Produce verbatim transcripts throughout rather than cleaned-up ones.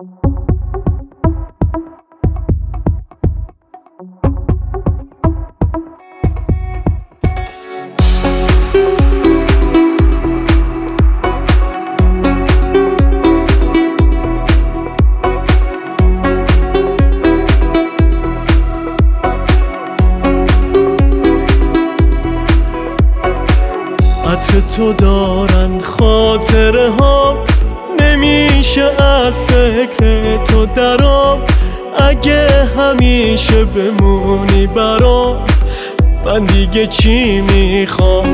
عطر تو دارن خاطره ها، نمیشه از فکر تو درام. اگه همیشه بمونی برام، من دیگه چی میخوام؟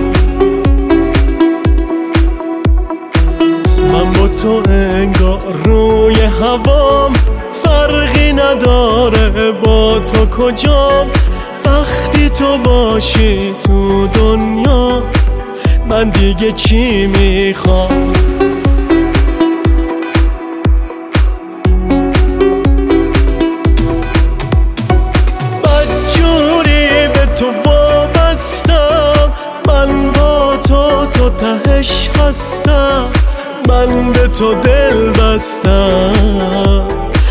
من با تو انگار روی هوام، فرقی نداره با تو کجام. وقتی تو باشی تو دنیا، من دیگه چی میخوام؟ بدجوری به تو وابستم، من با تو تو تهش هستم، من به تو دل بستم.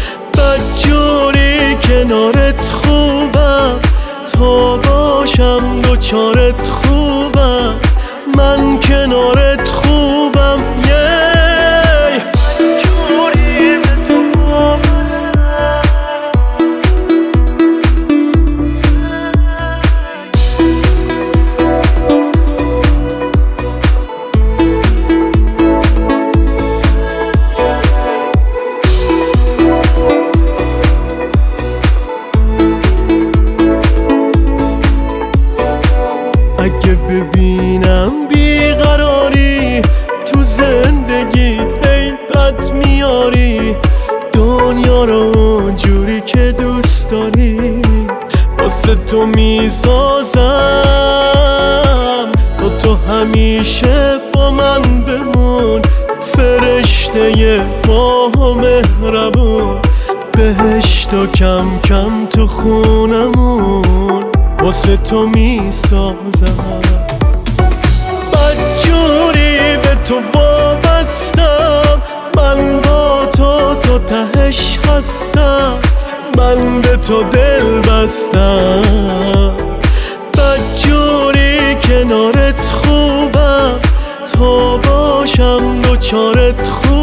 بدجوری کنارت خوبم، تو باشم دوچارت خوبم، من کنارت خوبم. یی بدجوری به تو وابستم. اگه ببینم بیقراری تو زندگیت، هی بد میاری دنیا رو اونجوری که دوست داری. واسه تو میسازم تو تو همیشه با من بمون، فرشته با مهربون. بهشت و کم کم تو خونمون واسه تو میسازم. بدجوری به تو وابستم، من با تو تو تهش هستم، من به تو دل بستم. بدجوری کنارت خوبم، تو باشم دوچارت خوبم.